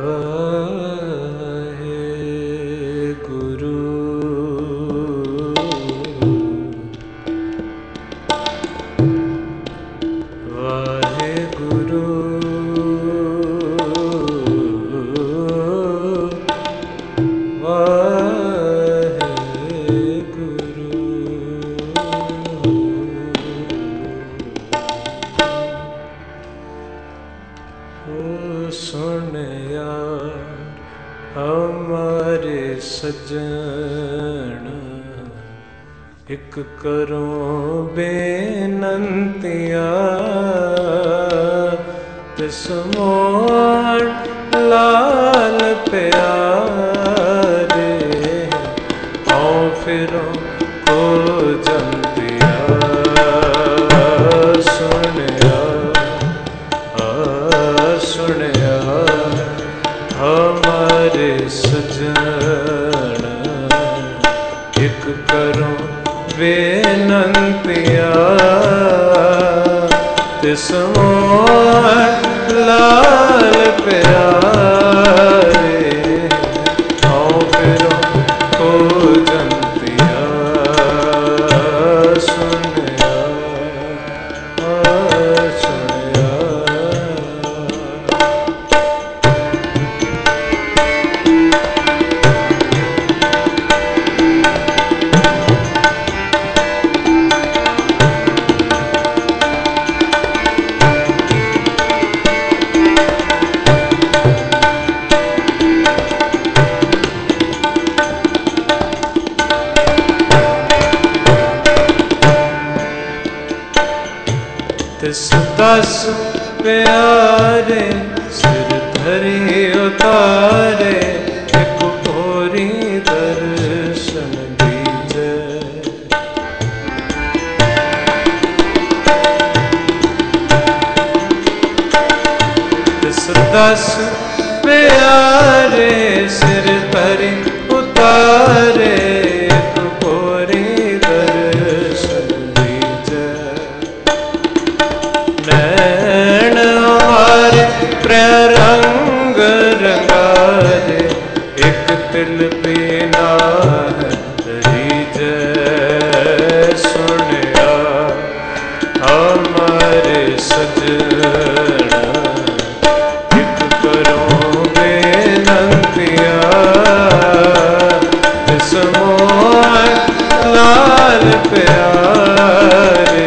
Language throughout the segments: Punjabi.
ਇੱਕ ਕਰੋ ਬੇਨੰਤੀਆ ਤਿਸ ਮੋੜ ਲਾਲ ਪਿਆਰੇ ਆਓ ਫਿਰੋ ਕੋ ਜੰਤੀਆ ਸੁਣਿਆ ਸੁਣਿਆ ਹਮਾਰੇ ਸਜਣ ਇੱਕ ਕਰੋ ਬੇਨੰਤੀਆ ਤਿਸ ਮੋੜ ਲਾਲ ਪਿਆਰੇ ਆਓ ਫਿਰੋ ਕੋ ਜੰਤੀਆ ਸੁਣਿਆ ਸੁਣਿਆ ਤਿਸ ਦਸ ਪਿਆਰੇ ਸਿਰ ਧਰੀ ਉਤਾਰੇ ਇੱਕ ਭੋਰੀ ਦਰਸ਼ਨ ਦੀਜੈ ਤਿਸ ਦਸ ਪਿਆਰੇ ਸਿਰ ਧਰੀ ਉਤਾਰੇ ਇੱਕ ਭੋਰੀ ਦਰਸ਼ਨ ਨੈਣ ਹਮਾਰੇ ਪ੍ਰਰੰਗ ਰੰਗਾਰੇ ਇੱਕ ਤਿਲ ਪੀਨਾ ਰੀਜੈ ਸੁਣਿਆ ਹਮਾਰੇ ਸਜਣ ਇੱਕ ਕਰੋ ਬੇਨੰਤੀਆ ਤਿਸ ਮੋੜ ਲਾਲ ਪਿਆਰੇ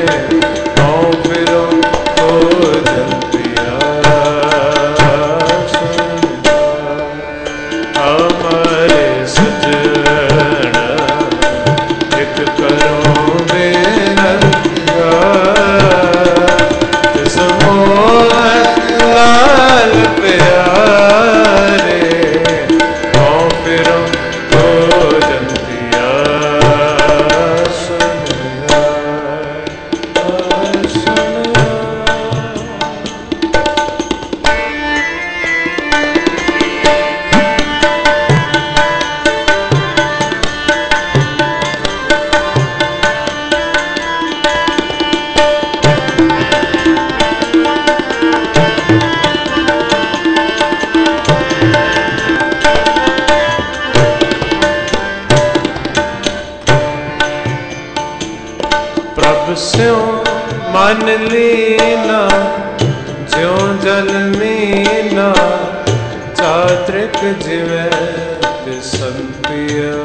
ਸਿਉ ਮਨ ਲੀਨਾ ਜਿਉ ਜਲ ਮੀਨਾ ਚਾਤ੍ਰਿਕ ਜਿਵੈ ਤਿਸੰਤੀਆ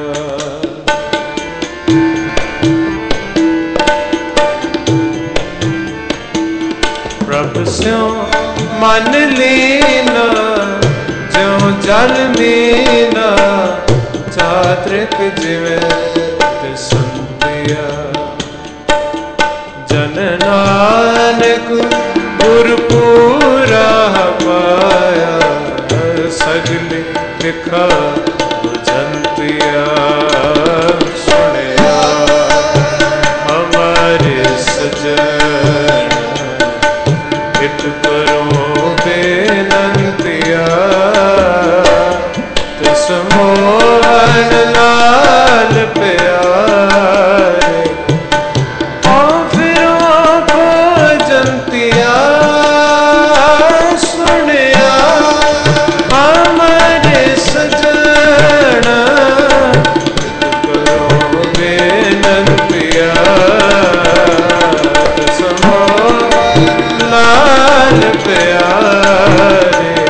ਪ੍ਰਭ ਸਿਉ ਮਨ ਲੀਨਾ ਜਿਉ ਜਲ ਮੀਨਾ ਚਾਤ੍ਰਿਕ ਜਿਵੈ ਤਿਸੰਤੀਆ ਜਨ ਨਾਨਕ ਗੁਰਪੂਰਾ ਪਾਇਆ ਸਗਲ ਲਿਖਾ ਬੁਝੰਤੀਆ ਸੁਣਿਆ ਹਮਾਰੇ ਸਜਣ ਇੱਕ ਕਰੋ ਬੇਨੰਤੀਆ ਤਿਸ ਮੋੜ ਲਾਲ ਪਿਆਰੇ ਜੰਤੀਆ ज्ञात समो लाल प्यारे